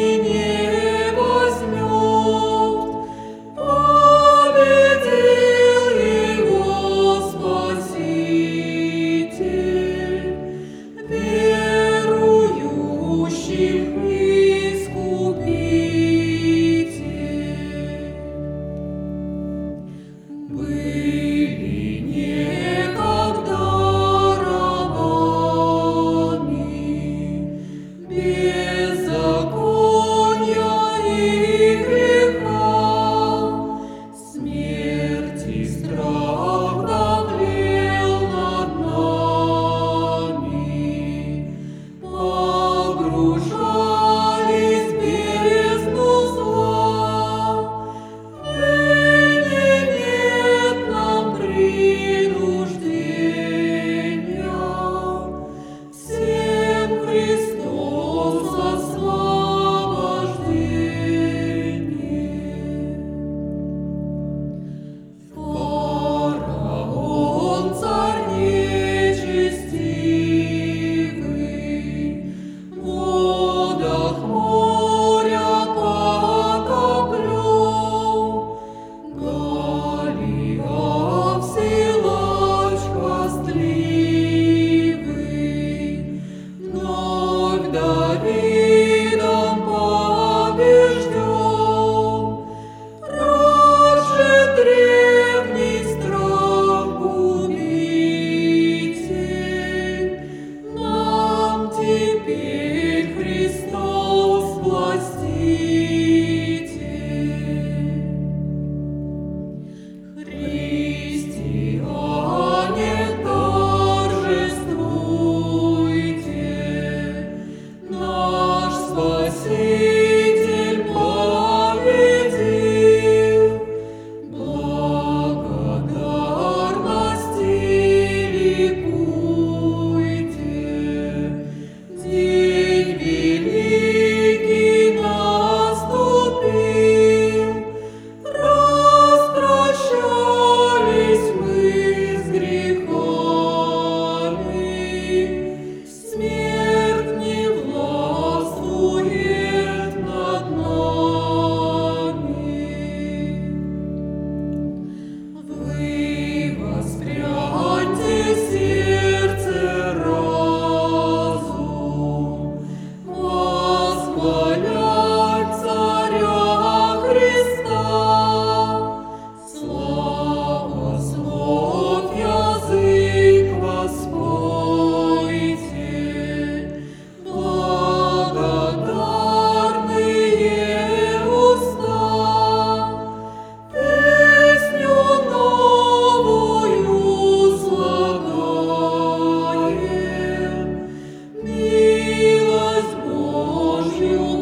не возьмет. Победил его Спаситель, верующих искупитель. Были некогда рабами беззакония и греха, смерть и страх давлел над нами, погружались в бездну зла. Ныне нет нам принуждения, всем Христос освобождение. Фараон, царь нечестивый, в водах моря потоплен. Голиаф, силач хвастливый, вновь Давидом побежден. Прочь же древний страх губитель, нам теперь Христос властитель. Христиане, торжествуйте, наш Спаситель победил. Благодарности ликуйте, день великий наступил. Распрощались мы с грехами, смерть не властвует над нами. Вы воспряньте сердце, разум, восхвалять Царя Христа. Слава слов язык воспойте, благодарные уста. Песню новую слагаем, милость Божью